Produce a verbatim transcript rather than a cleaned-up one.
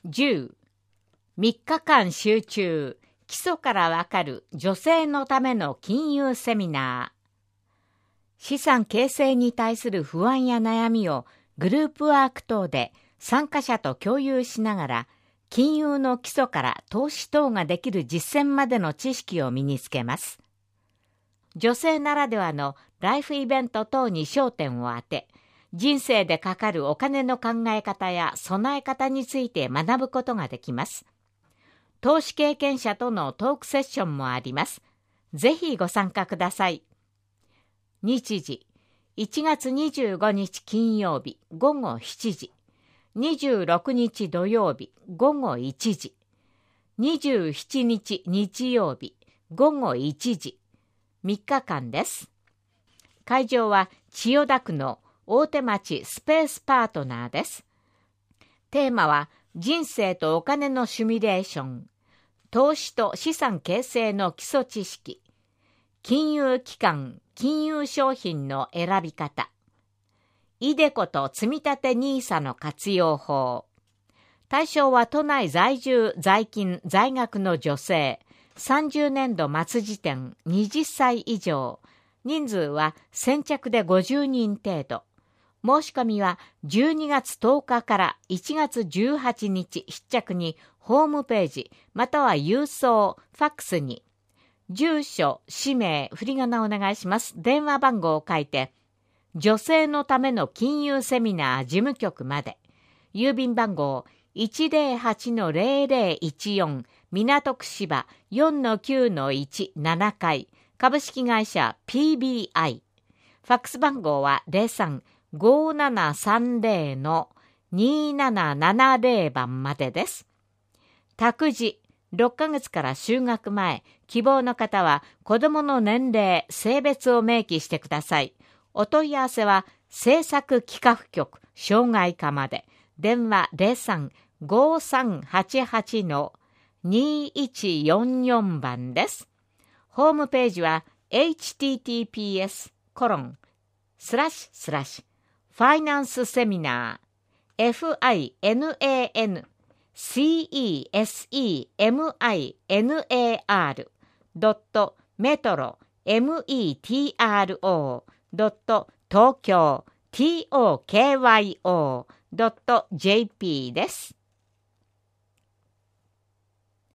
じゅう、みっかかん集中、基礎からわかる女性のための金融セミナー。資産形成に対する不安や悩みをグループワーク等で参加者と共有しながら、金融の基礎から投資等ができる実践までの知識を身につけます。女性ならではのライフイベント等に焦点を当て、人生でかかるお金の考え方や備え方について学ぶことができます。投資経験者とのトークセッションもあります。ぜひご参加ください。日時、いちがつにじゅうごにち金曜日ごごしちじ、にじゅうろくにち土曜日ごごいちじ、にじゅうしちにち日曜日ごごいちじ、みっかかんです。会場は千代田区の大手町スペースパートナーです。テーマは人生とお金のシミュレーション、投資と資産形成の基礎知識、金融機関、金融商品の選び方、イデコと積立 ニーサ の活用法。対象は都内在住、在勤、在学の女性、さんじゅうねんど末時点はたち以上、人数は先着でごじゅうにん程度。申し込みはじゅうにがつとおかからいちがつじゅうはちにち必着にホームページまたは郵送、ファックスに住所、氏名、振り仮名お願いします。電話番号を書いて、女性のための金融セミナー事務局まで。郵便番号 いちぜろはちのぜろぜろいちよん 港区芝 よんのきゅうのいち ななかい株式会社 ピービーアイ。ファックス番号は ゼロさん ごーななさんぜろのにーななななぜろ 番までです。託児、ろっかげつから就学前、希望の方は子どもの年齢、性別を明記してください。お問い合わせは政策企画局障害課まで。電話 ゼロさん ごーさんはちはちのにーいちよんよん 番です。ホームページは エイチティーティーピーエスコロンスラッシュスラッシュファイナンスセミナー エフアイエヌエーエヌシーイーエスイーエムアイエヌエーアール ドットメトロ メトロ ドット東京 トーキョー ドットジェーピー です。